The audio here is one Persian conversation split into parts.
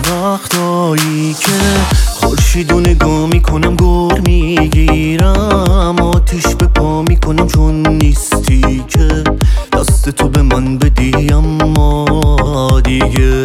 وقتایی که خورشیدو نگاه میکنم گر میگیرم، آتیش به پا میکنم چون نیستی که دست تو به من بدی. اما دیگه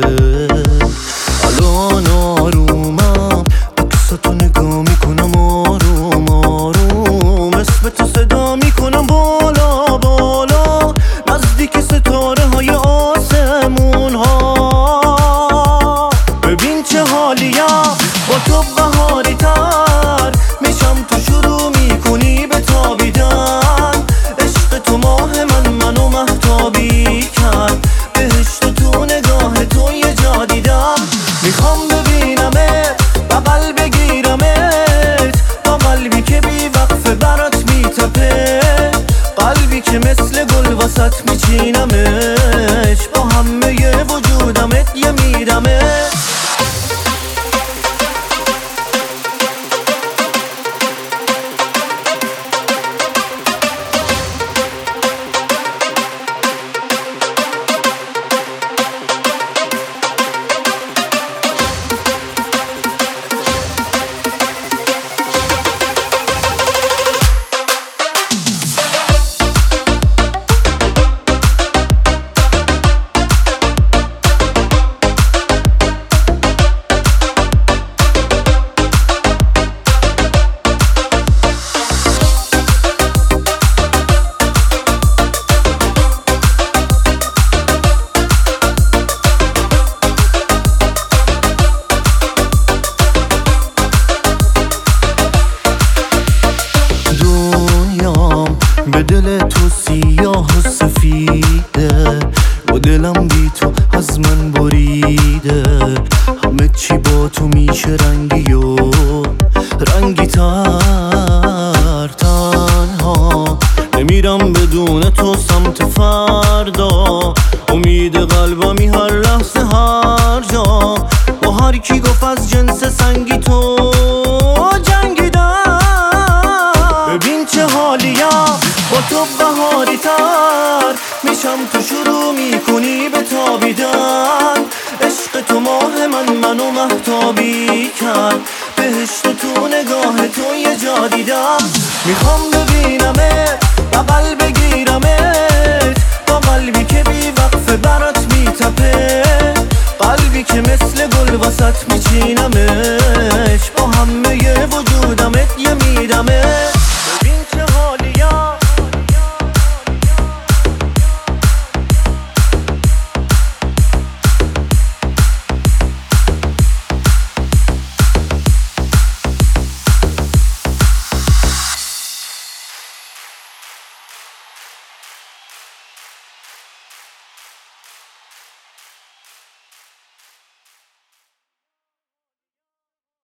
الان آرومم، عکساتو نگاه میکنم آروم آروم، اسم تو صدا میکنم بالا بالا، نزدیک ستاره های آسمون ها. ببین چه حالیم با تو بهاری تر میشم، تو شروع میکنی به تابیدن، عشق تو ماه منو مهتابی کرد، بهشت تو نگاه تو یه جا دیدم. میخوام ببینمت بغل بگیرمت، با قلبی که بی وقفه برات میتپه، قلبی که مثل گل واسط میچینمش، با همه وجودمت یه میدمت. به دل تو سیاه و سفیده، و دلم بی تو از من بریده، همه چی با تو میشه رنگی و رنگی تر. تنها نمیرم بدون تو سمت فردا، امید قلبمی هر لحظه هر جا، با هر کی گفت از جنس سنگی تو جنگیدم. ببین چه حالیم با تو بهاری تر میشم، تو شروع میکنی به تابیدن، عشق تو ماه منو مهتابی کرد، بهشت تو نگاه تو یه جا دیدم. میخوام ببینمت بغل بگیرمت، با قلبی که بی وقفه برات میتپه، قلبی که مثل گل واسط میچینمت.